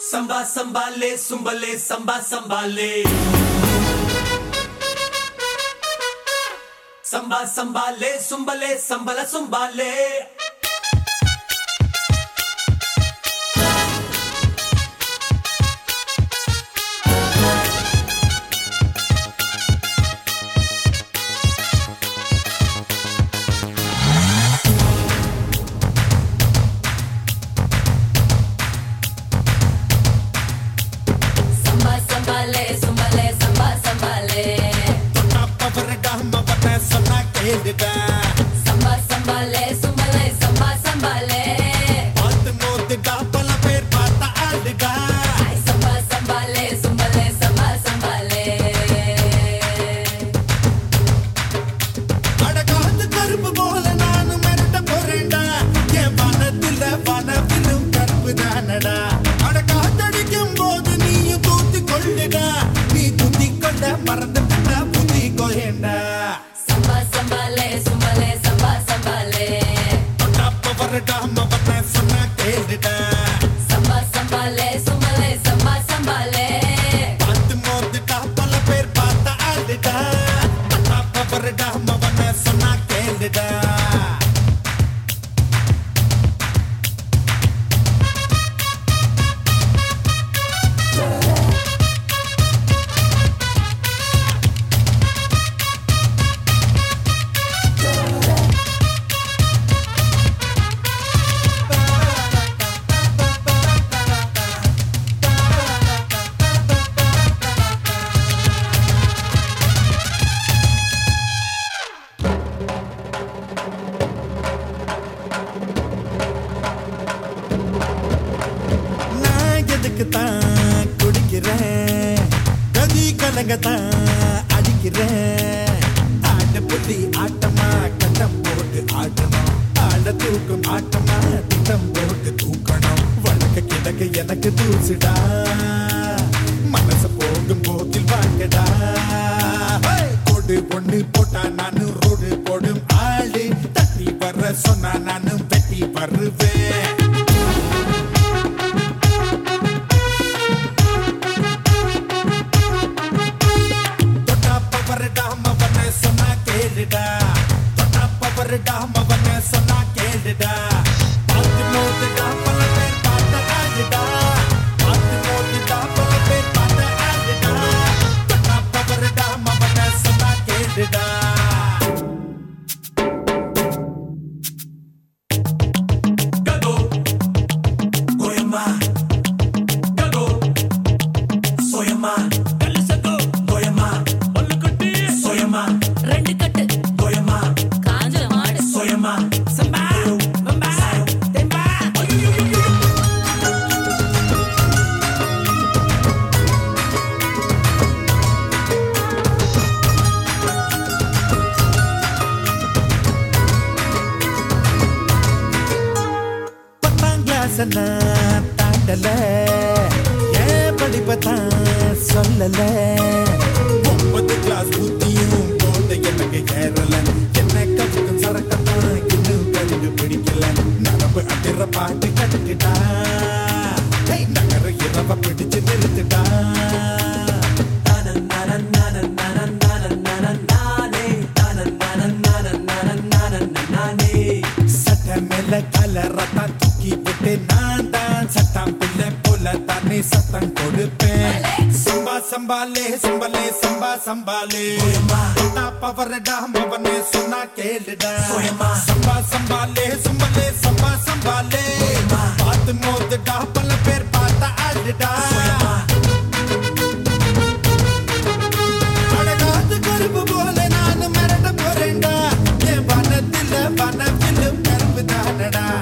Samba sambale, sumbale, samba sambale. Samba sambale, sumbale, sambala sumbale. Samba sambale, sumbale, samba sambale. பாத்து மோதுடா பல பேர் பார்த்த ஆடுடா. Samba sambale, sumbale, samba sambale. அடகாத்து கருப்பு போல நானும் மிரட்ட போறேன்டா. என் வனத்துல வனவிலும் கருப்பு தானடா. அடகாத்தடிக்கும் போது நீயும் தூத்தி கொள்ளுடா. நீ தூத்தி கொண்ட மறந்து விட்டா புத்தி கோயேண்டா. Samba sambale, sumbale, samba sambale. அப்ப வரடா மவன சொன்னா கேளுடா. Samba sambale, sumbale, samba sambale. பாத்து மோதுடா பல பேர் பார்த்த ஆடுடா. அப்ப வரடா மவன சொன்னா கேளுடா. தான் குடிக்கிறேன் கதி கலங்கத்தான் அடிக்கிறேன் ஆட்ட புள்ளி ஆட்டமா கட்டம் போட்டு ஆட்டணும் ஆட தூக்கும் ஆட்டமா திட்டம் போட்டு தூக்கணும் வழக்க கிடக்க எனக்கு தூசுடா மனச போகும் போக்கில் வாங்கடா கொடு பொண்ணு போட்டா நானும் ரோடு போடும் ஆளு தட்டி வர்ற சொன்னா நானும் வெட்டி வருவேன் தாண்டல ஏன் படிப்பத்தான் சொல்லல 9 கிளாஸ் புத்தியும் போத எனக்கு ஏறல என்ன கவுக்கும் சரக்கத்தான் இன்னும் கருது பிடிக்கல நரம்பு அடிற பாட்டு கட்டுக்கிட்டா நகர இரவ பிடிச்சு நிறுத்துட்டா சட்ட மேல கலரத்தான் தூக்கி விட்டு நான் தான் சட்டம் பிள்ளை போல தானே சத்தம் கொடுப்பேன் சம்பா சம்பாலே சம்பலே சம்பா சம்பாலே பவரடா மவனே சொன்னா கேளுடா சம்பா சம்பாலே சம்பலே சம்பா சம்பாலே பார்த்து மோதுடா பல பேர் பார்த்த ஆடுடா அடகாத்து கருப்பு போல நானும் மிரட்ட போறேன்டா என் வனத்துல வனவிலும் கருப்பு தானடா